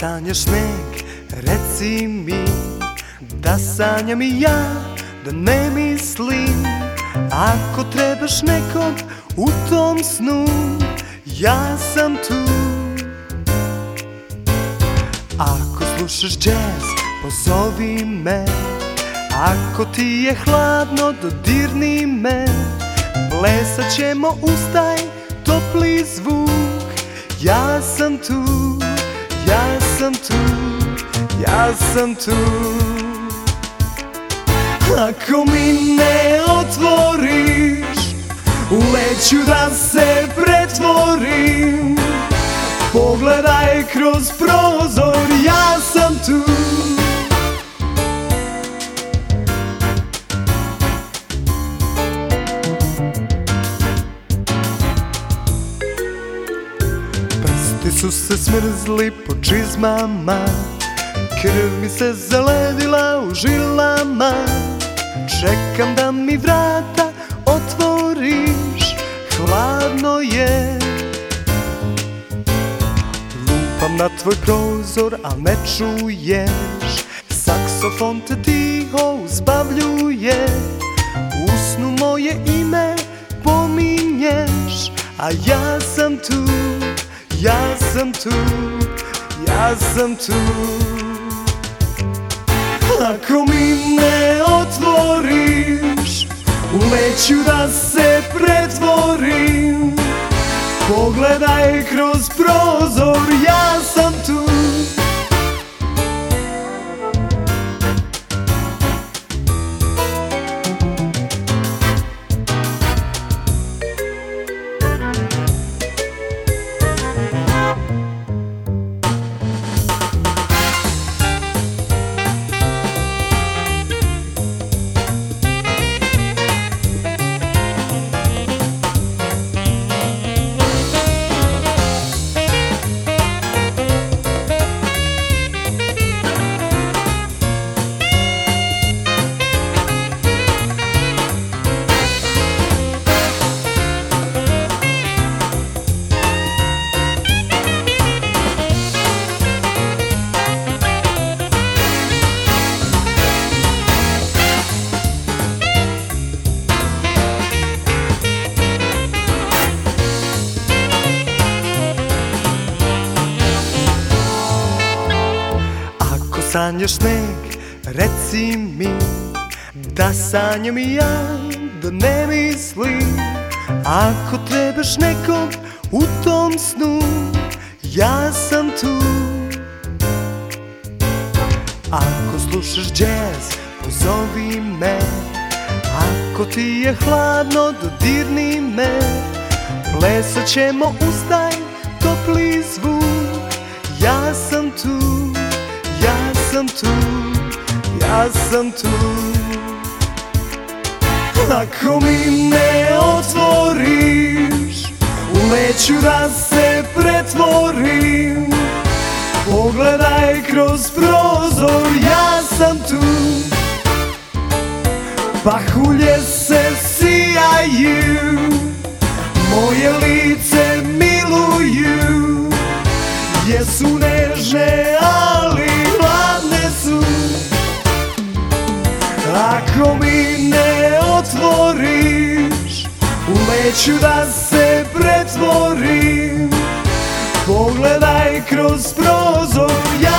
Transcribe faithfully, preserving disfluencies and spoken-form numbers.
sanjaš sneg, reci mi, da sanjam i ja, da ne mislim. Ako trebaš nekog u tom snu, ja sam tu. Ako slušaš džez, pozovi me. Ako ti je hladno, dodirni me. Plesat ćemo uz taj topli zvuk. Ja sam tu, ja sam tu, ja sam tu. Ako mi ne otvoriš, u led ću da se pretvorim. Pogledaj kroz prozor, ja sam tu. Prsti su se smrzli po čizmama, krv mi se zaledila u žilama. Čekam da mi vrata otvoriš, hladno je. Lupam na tvoj prozor, al ne čuješ. Saksofon te tiho uzbavljuje. U snu moje ime pominješ, a ja sam tu, ja sam tu, ja sam tu. Ako mi ne otvoriš, u led ću da se pretvorim. Pogledaj kroz prozor, ja sam tu. Sanjaš sneg, reci mi, da sanjam i ja, da ne mislim. Ako trebaš nekog u tom snu, ja sam tu. Ako slušaš džez, pozovi me. Ako ti je hladno, dodirni me. Plesat ćemo uz taj topli zvuk. Ja sam tu, ja sam tu, ja sam tu. Ako mi ne otvoriš, u led ću da se pretvorim. Pogledaj kroz prozor, ja sam tu. Pahulje se sijaju, moje lice miluju. Jesu nežne, ali hladne su. Ako mi ne otvoriš, u led ću da se pretvorim. Pogledaj kroz prozor, ja